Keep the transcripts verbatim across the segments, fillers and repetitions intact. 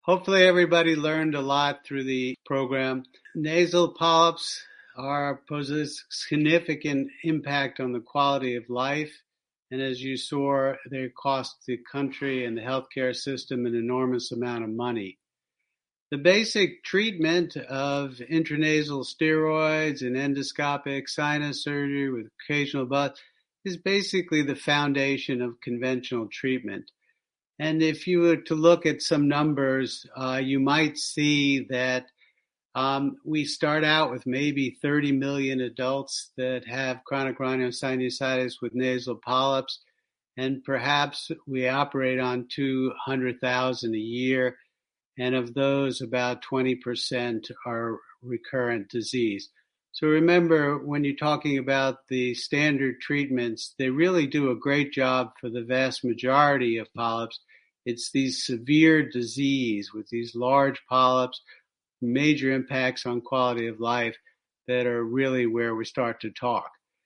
Hopefully everybody learned a lot through the program. Nasal polyps are poses significant impact on the quality of life. And as you saw, they cost the country and the healthcare system an enormous amount of money. The basic treatment of intranasal steroids and endoscopic sinus surgery with occasional bus is basically the foundation of conventional treatment. And if you were to look at some numbers, uh, you might see that um, we start out with maybe thirty million adults that have chronic rhinosinusitis with nasal polyps, and perhaps we operate on two hundred thousand a year, and of those, about twenty percent are recurrent disease. So remember, when you're talking about the standard treatments, they really do a great job for the vast majority of polyps. It's these severe disease with these large polyps, major impacts on quality of life that are really where we start to talk.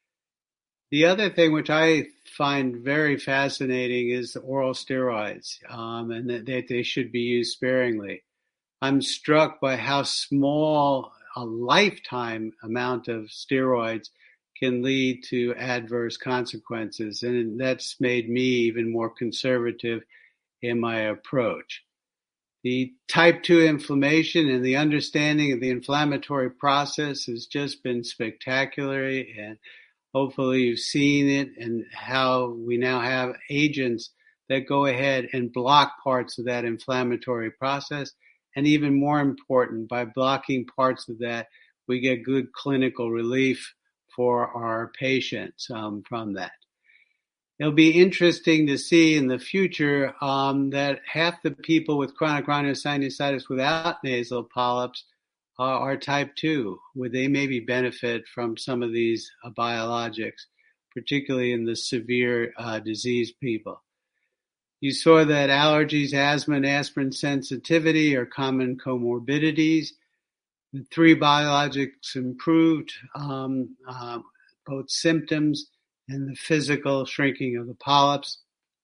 The other thing which I find very fascinating is the oral steroids, um, and that, that they should be used sparingly. I'm struck by how small a lifetime amount of steroids can lead to adverse consequences, and that's made me even more conservative in my approach. The type two inflammation and the understanding of the inflammatory process has just been spectacular, and hopefully you've seen it and how we now have agents that go ahead and block parts of that inflammatory process. And even more important, by blocking parts of that, we get good clinical relief for our patients um, from that. It'll be interesting to see in the future um, that half the people with chronic rhinosinusitis without nasal polyps uh, are type two, where they maybe benefit from some of these uh, biologics, particularly in the severe uh, disease people. You saw that allergies, asthma, and aspirin sensitivity are common comorbidities. The three biologics improved um, uh, both symptoms and the physical shrinking of the polyps.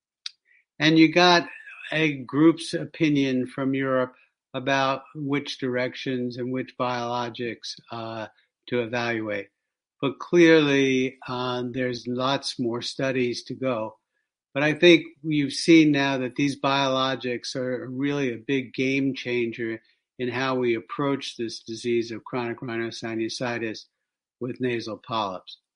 And you got a group's opinion from Europe about which directions and which biologics uh, to evaluate. But clearly, uh, there's lots more studies to go. But I think you've seen now that these biologics are really a big game changer in how we approach this disease of chronic rhinosinusitis with nasal polyps.